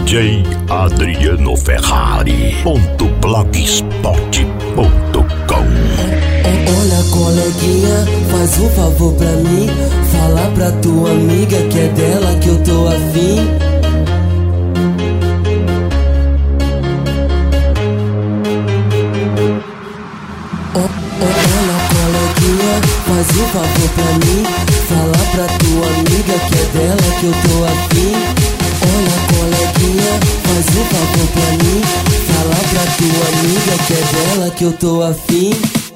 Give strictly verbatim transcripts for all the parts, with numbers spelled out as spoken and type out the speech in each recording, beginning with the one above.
J Adriano Ferrari ponto blogspot ponto com. Olha, coleguinha, faz um favor pra mim, fala pra tua amiga que é dela que eu tô afim. Olha, coleguinha, faz um favor pra mim, fala pra tua amiga que é dela que eu tô afim. Olha, coleguinha, faz um favor pra mim, fala pra tua amiga que é dela que eu tô afim.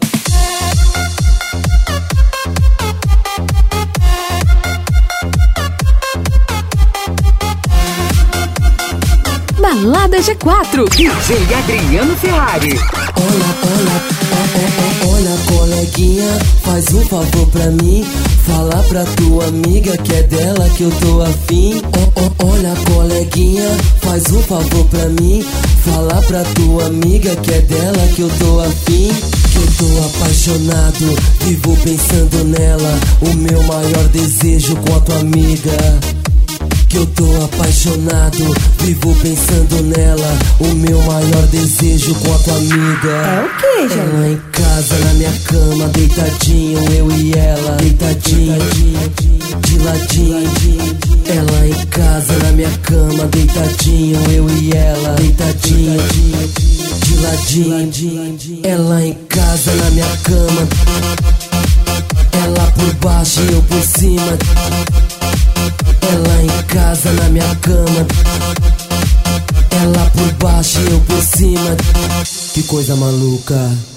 Balada G quatro, D J Adriano Ferrari. Olha, olha, olha, olha, coleguinha, faz um favor pra mim, fala pra tua amiga que é dela que eu tô afim. Oh, oh, olha, coleguinha, faz um favor pra mim, fala pra tua amiga que é dela que eu tô afim. Que eu tô apaixonado, vivo pensando nela, o meu maior desejo com a tua amiga. Que eu tô apaixonado, vivo pensando nela, o meu maior desejo com a tua amiga. É o que, gente? Ela em casa, na minha cama, deitadinho, eu e ela, deitadinho, de ladinho. Ela em casa, na minha cama, deitadinho, eu e ela, deitadinho, de ladinho. Ela em casa, na minha cama, ela por baixo e eu por cima. Ela em casa, na minha cama, ela por baixo e eu por cima. Que coisa maluca.